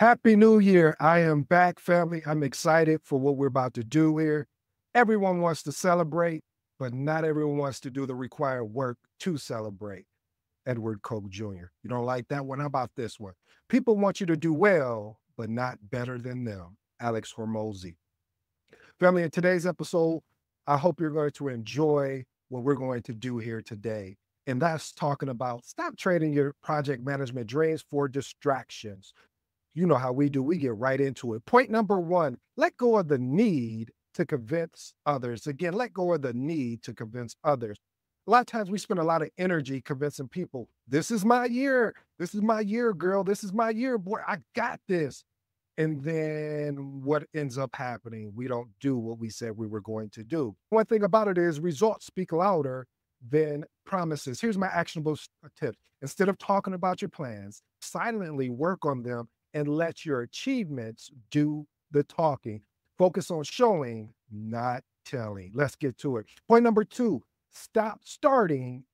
Happy New Year. I am back, family. I'm excited for what we're about to do here. Everyone wants to celebrate, but not everyone wants to do the required work to celebrate. Edward Koch Jr. You don't like that one? How about this one? People want you to do well, but not better than them. Alex Hormozy. Family, in today's episode, I hope you're going to enjoy what we're going to do here today. And that's talking about stop trading your project management dreams for distractions. You know how we do. We get right into it. Point number one, let go of the need to convince others. Again, let go of the need to convince others. A lot of times we spend a lot of energy convincing people, this is my year. This is my year, girl. This is my year, boy. I got this. And then what ends up happening? We don't do what we said we were going to do. One thing about it is results speak louder than promises. Here's my actionable tip. Instead of talking about your plans, silently work on them and let your achievements do the talking. Focus on showing, not telling. Let's get to it. Point number two, stop starting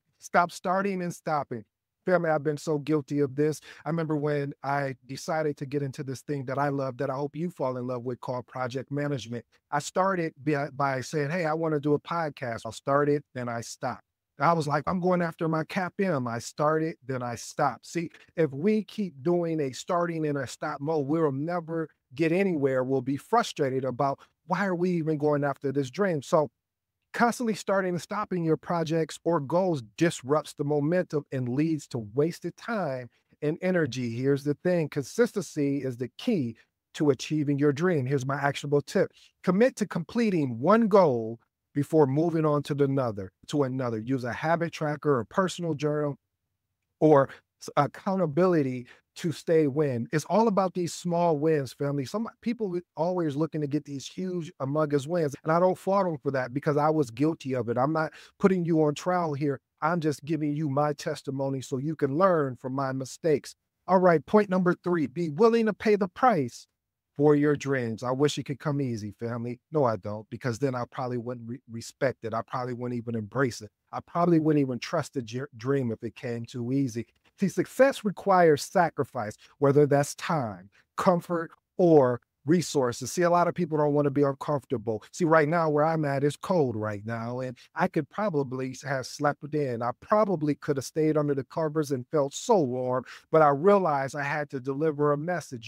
and stopping. Family, I've been so guilty of this. I remember when I decided to get into this thing that I love, that I hope you fall in love with, called project management. I started by saying, hey, I want to do a podcast. I'll start it, then I stop. I was like, I'm going after my CAPM. I started, then I stopped. See, if we keep doing a starting and a stop mode, we'll never get anywhere. We'll be frustrated about why are we even going after this dream? So constantly starting and stopping your projects or goals disrupts the momentum and leads to wasted time and energy. Here's the thing, consistency is the key to achieving your dream. Here's my actionable tip. Commit to completing one goal before moving on to another. Use a habit tracker, a personal journal, or accountability to stay win. It's all about these small wins, family. Some people always looking to get these huge humongous wins, and I don't fault them for that because I was guilty of it. I'm not putting you on trial here. I'm just giving you my testimony so you can learn from my mistakes. All right, point number three, be willing to pay the price for your dreams. I wish it could come easy, family. No, I don't, because then I probably wouldn't respect it. I probably wouldn't even embrace it. I probably wouldn't even trust the dream if it came too easy. See, success requires sacrifice, whether that's time, comfort, or resources. See, a lot of people don't want to be uncomfortable. See, right now where I'm at is cold right now, and I could probably have slept in. I probably could have stayed under the covers and felt so warm, but I realized I had to deliver a message.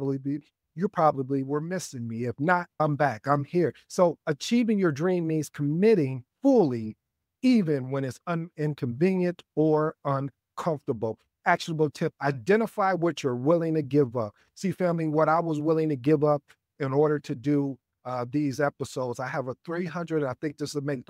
You probably were missing me. If not, I'm back. I'm here. So achieving your dream means committing fully, even when it's inconvenient or uncomfortable. Actionable tip, identify what you're willing to give up. See, family, what I was willing to give up in order to do these episodes, I have a 300, I think this will make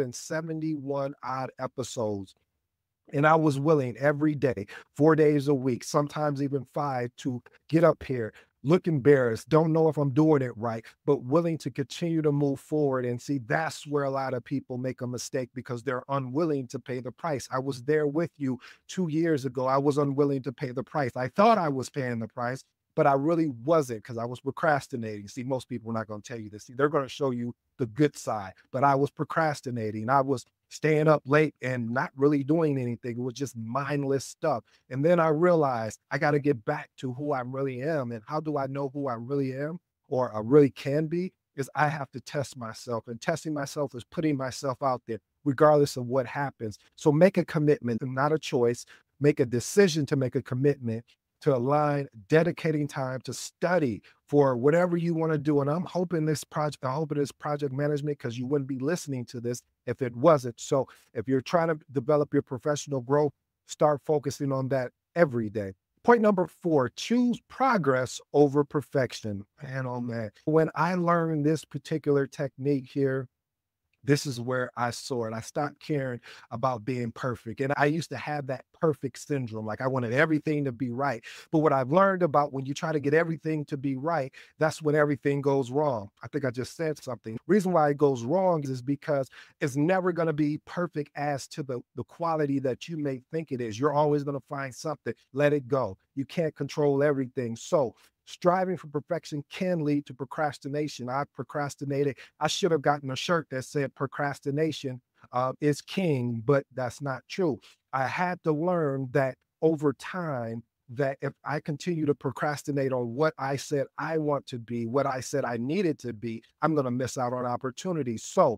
371 odd episodes. And I was willing every day, 4 days a week, sometimes even five, to get up here, look embarrassed, don't know if I'm doing it right, but willing to continue to move forward. And see, that's where a lot of people make a mistake because they're unwilling to pay the price. I was there with you 2 years ago. I was unwilling to pay the price. I thought I was paying the price, but I really wasn't because I was procrastinating. See, most people are not going to tell you this. See, they're going to show you the good side, but I was procrastinating. I was staying up late and not really doing anything. It was just mindless stuff. And then I realized I got to get back to who I really am. And how do I know who I really am or I really can be? Is I have to test myself. And testing myself is putting myself out there, regardless of what happens. So make a commitment, not a choice. Make a decision to make a commitment to align, dedicating time to study for whatever you want to do. And I'm hoping this project management, because you wouldn't be listening to this if it wasn't. So if you're trying to develop your professional growth, start focusing on that every day. Point number four, choose progress over perfection. Man, oh man. When I learned this particular technique here, this is where I soared. I stopped caring about being perfect. And I used to have that perfect syndrome. Like I wanted everything to be right. But what I've learned about when you try to get everything to be right, that's when everything goes wrong. I think I just said something. Reason why it goes wrong is because it's never going to be perfect as to the quality that you may think it is. You're always going to find something. Let it go. You can't control everything. So striving for perfection can lead to procrastination. I procrastinated. I should have gotten a shirt that said procrastination is king, but that's not true. I had to learn that over time, that if I continue to procrastinate on what I said I want to be, what I said I needed to be, I'm going to miss out on opportunities. So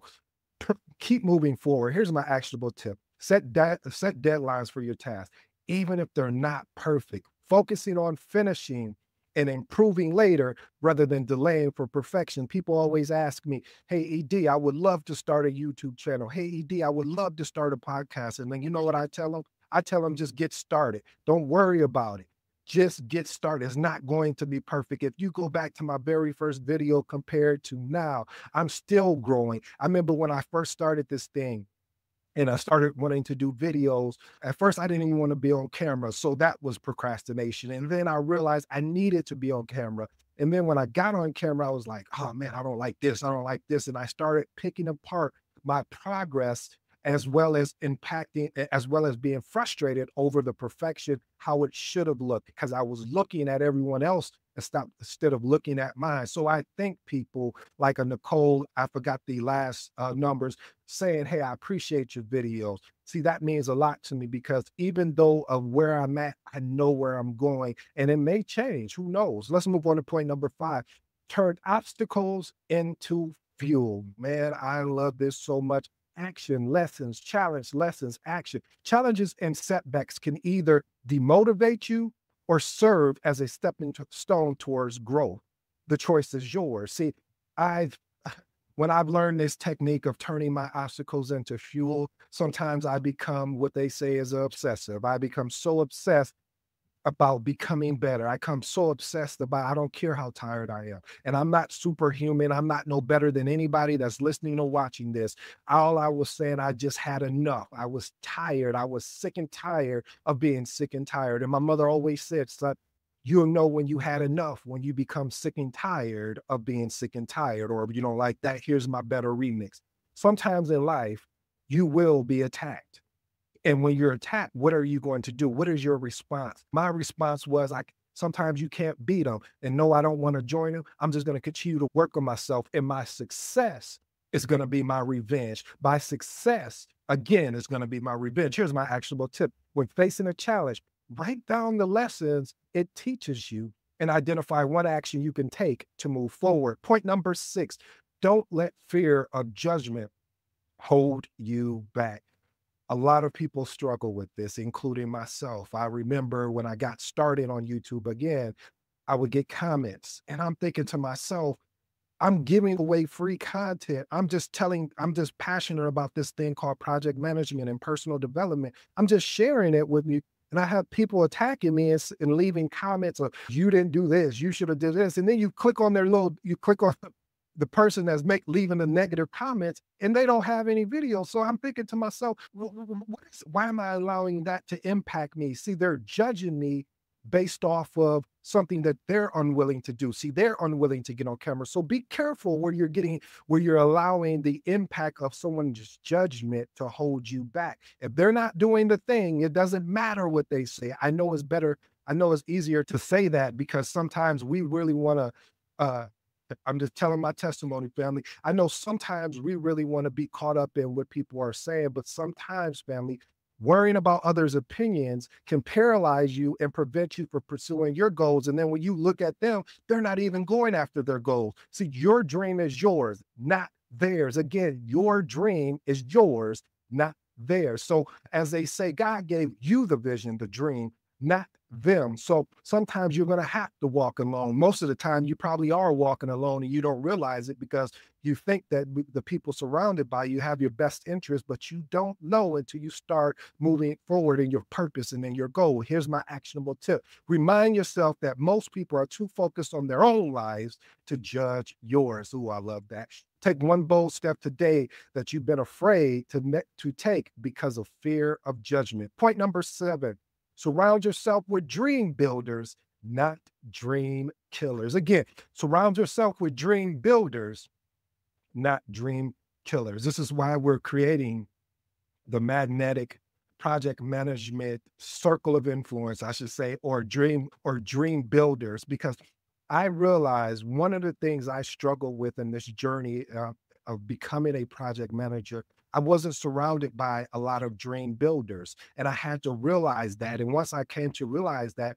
keep moving forward. Here's my actionable tip. Set deadlines for your tasks, even if they're not perfect. Focusing on finishing and improving later rather than delaying for perfection. People always ask me, "Hey ED, I would love to start a YouTube channel. Hey ED, I would love to start a podcast." And then you know what I tell them? I tell them just get started. Don't worry about it. Just get started. It's not going to be perfect. If you go back to my very first video compared to now, I'm still growing. I remember when I first started this thing and I started wanting to do videos. At first, I didn't even want to be on camera. So that was procrastination. And then I realized I needed to be on camera. And then when I got on camera, I was like, oh man, I don't like this. I don't like this. And I started picking apart my progress as well as impacting, as well as being frustrated over the perfection, how it should have looked, because I was looking at everyone else instead of looking at mine. So I think people like a Nicole, I forgot the last numbers, saying, "Hey, I appreciate your videos." See, that means a lot to me because even though of where I'm at, I know where I'm going and it may change. Who knows? Let's move on to point number 5. Turn obstacles into fuel. Man, I love this so much. Action, lessons, challenge, lessons, action. Challenges and setbacks can either demotivate you or serve as a stepping stone towards growth. The choice is yours. See, I've when I've learned this technique of turning my obstacles into fuel, sometimes I become what they say is obsessive. I become so obsessed about becoming better. I become so obsessed about I don't care how tired I am. And I'm not superhuman. I'm not no better than anybody that's listening or watching this. All I was saying, I just had enough. I was tired. I was sick and tired of being sick and tired. And my mother always said, son, you'll know when you had enough, when you become sick and tired of being sick and tired, or you don't like that. Here's my better remix. Sometimes in life, you will be attacked. And when you're attacked, what are you going to do? What is your response? My response was, sometimes you can't beat them. And no, I don't want to join them. I'm just going to continue to work on myself. And my success is going to be my revenge. My success, again, is going to be my revenge. Here's my actionable tip. When facing a challenge, write down the lessons it teaches you and identify one action you can take to move forward. Point number 6, don't let fear of judgment hold you back. A lot of people struggle with this, including myself. I remember when I got started on YouTube again, I would get comments and I'm thinking to myself, I'm giving away free content. I'm just passionate about this thing called project management and personal development. I'm just sharing it with you. And I have people attacking me and leaving comments of, you didn't do this, you should have did this. And then you click on you click on the person that's leaving the negative comments and they don't have any videos. So I'm thinking to myself, why am I allowing that to impact me? See, they're judging me based off of something that they're unwilling to do. See, they're unwilling to get on camera. So be careful where you're allowing the impact of someone's judgment to hold you back. If they're not doing the thing, it doesn't matter what they say. I know it's better. I know it's easier to say that because sometimes we really want to, I'm just telling my testimony, family. I know sometimes we really want to be caught up in what people are saying, but sometimes, family, worrying about others' opinions can paralyze you and prevent you from pursuing your goals. And then when you look at them, they're not even going after their goals. See, your dream is yours, not theirs. Again, your dream is yours, not theirs. So as they say, God gave you the vision, the dream, not them. So sometimes you're going to have to walk alone. Most of the time, you probably are walking alone and you don't realize it because you think that the people surrounded by you have your best interest, but you don't know until you start moving forward in your purpose and in your goal. Here's my actionable tip. Remind yourself that most people are too focused on their own lives to judge yours. Ooh, I love that. Take one bold step today that you've been afraid to take because of fear of judgment. Point number 7. Surround yourself with dream builders, not dream killers. Again, surround yourself with dream builders, not dream killers. This is why we're creating the magnetic project management circle of influence, I should say, or dream builders, because I realize one of the things I struggle with in this journey of becoming a project manager, I wasn't surrounded by a lot of dream builders. And I had to realize that. And once I came to realize that,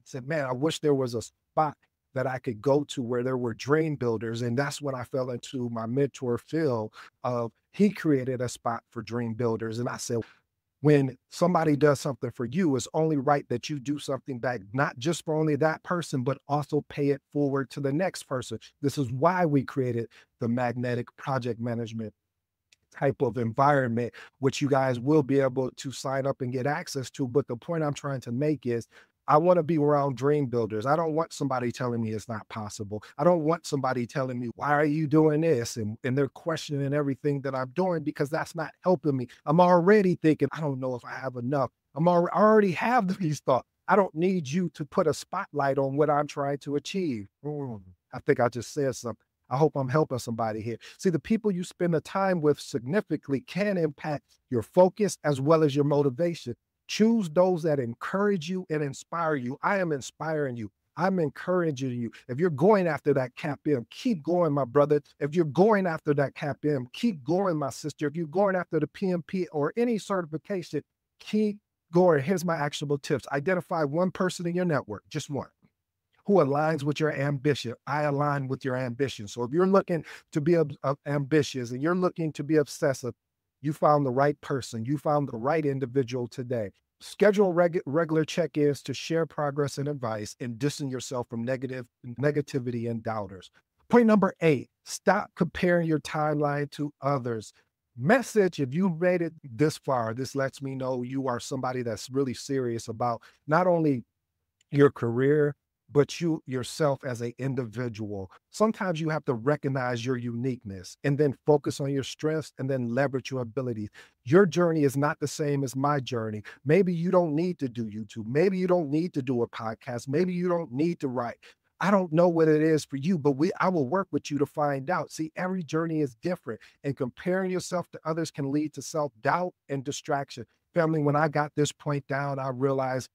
said, man, I wish there was a spot that I could go to where there were dream builders. And that's when I fell into my mentor, Phil, of he created a spot for dream builders. And I said, when somebody does something for you, it's only right that you do something back, not just for only that person, but also pay it forward to the next person. This is why we created the magnetic project management type of environment, which you guys will be able to sign up and get access to. But the point I'm trying to make is I want to be around dream builders. I don't want somebody telling me it's not possible. I don't want somebody telling me, why are you doing this? And they're questioning everything that I'm doing because that's not helping me. I'm already thinking, I don't know if I have enough. I already have these thoughts. I don't need you to put a spotlight on what I'm trying to achieve. I think I just said something. I hope I'm helping somebody here. See, the people you spend the time with significantly can impact your focus as well as your motivation. Choose those that encourage you and inspire you. I am inspiring you. I'm encouraging you. If you're going after that CAPM, keep going, my brother. If you're going after that CAPM, keep going, my sister. If you're going after the PMP or any certification, keep going. Here's my actionable tips. Identify one person in your network, just one, who aligns with your ambition. I align with your ambition. So if you're looking to be ambitious and you're looking to be obsessive, you found the right person. You found the right individual today. Schedule regular check-ins to share progress and advice and distance yourself from negativity and doubters. Point number 8, stop comparing your timeline to others. Message, if you made it this far, this lets me know you are somebody that's really serious about not only your career, but you yourself as an individual. Sometimes you have to recognize your uniqueness and then focus on your strengths and then leverage your abilities. Your journey is not the same as my journey. Maybe you don't need to do YouTube. Maybe you don't need to do a podcast. Maybe you don't need to write. I don't know what it is for you, but I will work with you to find out. See, every journey is different, and comparing yourself to others can lead to self-doubt and distraction. Family, when I got this point down, I realized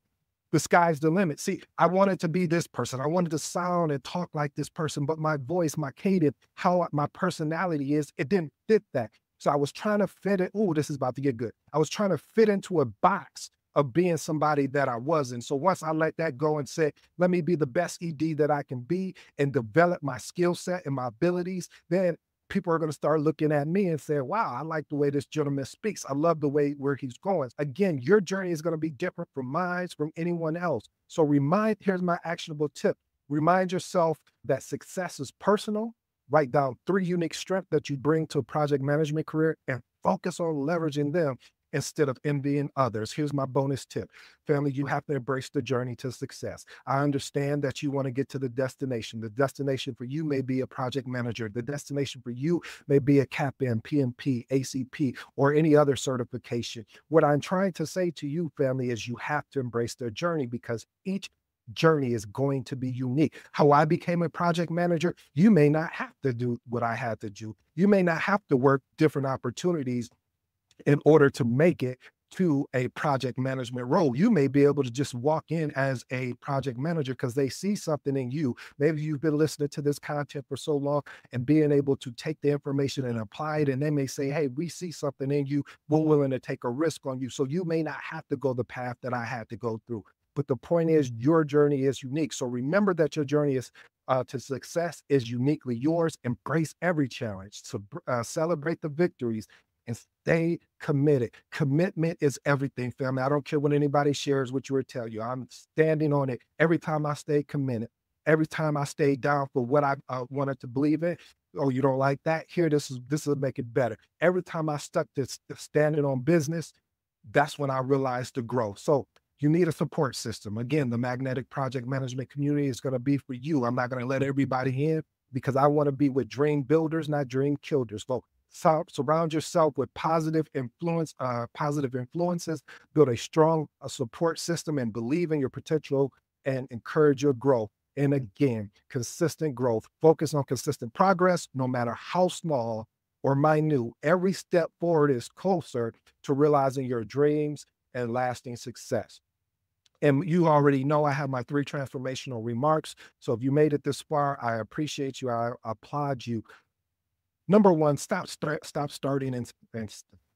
the sky's the limit. See, I wanted to be this person. I wanted to sound and talk like this person, but my voice, my cadence, my personality is, it didn't fit that. So I was trying to fit it. Oh, this is about to get good. I was trying to fit into a box of being somebody that I wasn't. So once I let that go and say, let me be the best ED that I can be and develop my skill set and my abilities, then people are going to start looking at me and say, wow, I like the way this gentleman speaks. I love the way where he's going. Again, your journey is going to be different from mine, from anyone else. So here's my actionable tip. Remind yourself that success is personal. Write down 3 unique strengths that you bring to a project management career and focus on leveraging them instead of envying others. Here's my bonus tip. Family, you have to embrace the journey to success. I understand that you want to get to the destination. The destination for you may be a project manager. The destination for you may be a CAPM, PMP, ACP, or any other certification. What I'm trying to say to you, family, is you have to embrace their journey because each journey is going to be unique. How I became a project manager, you may not have to do what I had to do. You may not have to work different opportunities in order to make it to a project management role. You may be able to just walk in as a project manager because they see something in you. Maybe you've been listening to this content for so long and being able to take the information and apply it. And they may say, hey, we see something in you. We're willing to take a risk on you. So you may not have to go the path that I had to go through. But the point is, your journey is unique. So remember that your journey is to success is uniquely yours. Embrace every challenge. So celebrate the victories and stay committed. Commitment is everything, family. I don't care what anybody shares what you will tell you. I'm standing on it every time I stay committed. Every time I stay down for what I wanted to believe in. Oh, you don't like that? Here, this will make it better. Every time I stuck to standing on business, that's when I realized the growth. So you need a support system. Again, the Magnetic Project Management community is going to be for you. I'm not going to let everybody in because I want to be with dream builders, not dream killers. So surround yourself with positive influences, build a strong support system and believe in your potential and encourage your growth. And again, consistent growth, focus on consistent progress, no matter how small or minute. Every step forward is closer to realizing your dreams and lasting success. And you already know I have my 3 transformational remarks. So if you made it this far, I appreciate you. I applaud you. Number 1, stop starting and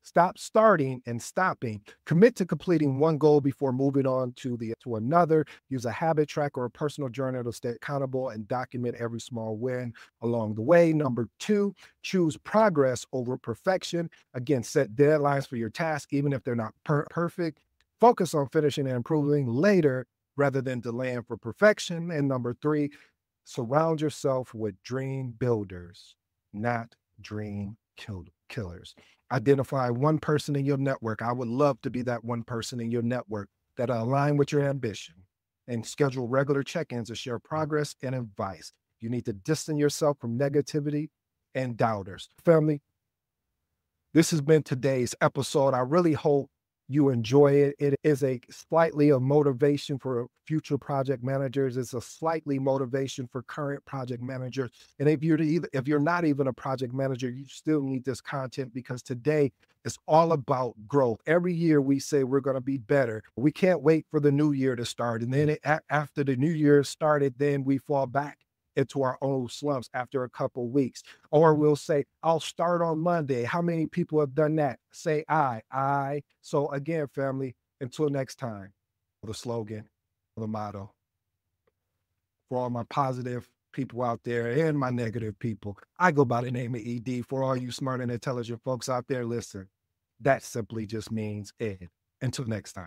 Stop starting and stopping. Commit to completing one goal before moving on to another. Use a habit tracker or a personal journal to stay accountable and document every small win along the way. Number 2, choose progress over perfection. Again, set deadlines for your tasks, even if they're not perfect. Focus on finishing and improving later rather than delaying for perfection. And number 3, surround yourself with dream builders, not dream killers. Identify one person in your network. I would love to be that one person in your network that align with your ambition, and schedule regular check-ins to share progress and advice. You need to distance yourself from negativity and doubters. Family, this has been today's episode. I really hope you enjoy it. It is a slightly of motivation for future project managers. It's a slightly motivation for current project managers. And if you're not even a project manager, you still need this content, because today is all about growth. Every year we say we're going to be better. We can't wait for the new year to start. And then after the new year started, then we fall back into our old slumps after a couple weeks. Or we'll say, I'll start on Monday. How many people have done that? Say I. So again, family, until next time, the slogan, the motto, for all my positive people out there and my negative people, I go by the name of ED. For all you smart and intelligent folks out there, listen, that simply just means Ed. Until next time.